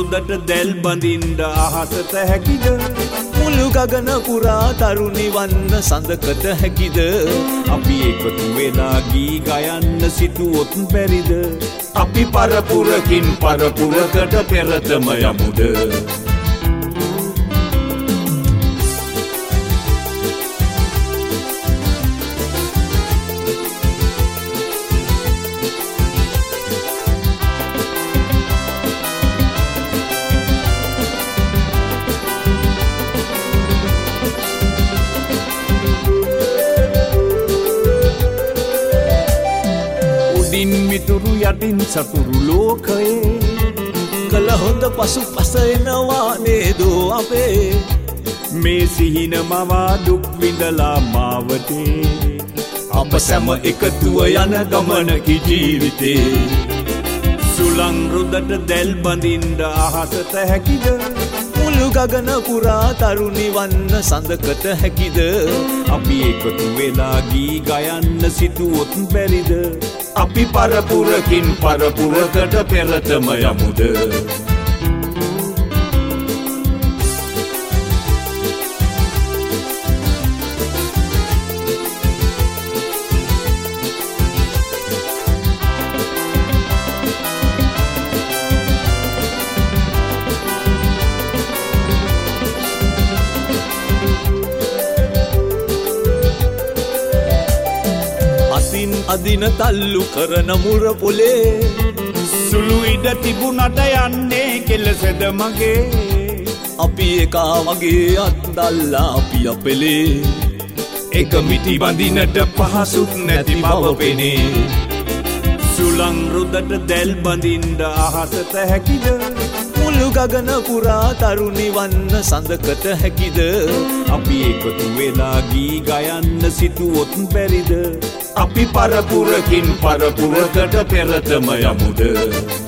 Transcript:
රුදට දැල් බඳින්න අහසට හැකිද මුළු ගගන පුරා තරුණි වන්න සඳකට හැකිද අපි එකතු වෙලා ගී ගයන්න සිතුවොත් බැරිද අපි පරපුරකින් පරපුරකට පෙරතම යමුද මිතුරු යටින් සතුරු ලෝකයේ කළ හොඳ පසු පස එනවා නේදෝ අපේ මේ සිහින මවා දුක් විඳලා මාවතේ අප සැම එකතුව යන ගමනක ජීවිතේ සුළං රුදට දැල් බඳින්න අහසට හැකිද මුළු ගගන පුරා තරුණි වන්න සඳකට හැකිද අපි එකතු වෙලා ගී ගයන්න සිතුවොත් බැරිද අපි පරපුරකින් පරපුරකට පෙරතම යමුද අදින තල්ලු කරන මුර පොලේ සුළු ඉඩ තිබුණට යන්නේ කෙලසෙද මගේ අපි එකා වගේ අත්දල්ලා අපි අපෙලේ එක මිටි බඳිනට පහසුත් නැති බව පෙනේ සුළං රුදට දැල් බඳින්න අහසට හැකිද මුළු ගගන පුරා තරුණි වන්න සඳකට හැකිද අපි එකතු වෙලා ගී ගයන්න සිතුවොත් බැරිද අපි පරපුරකින් පරපුරකට පෙරතම යමුද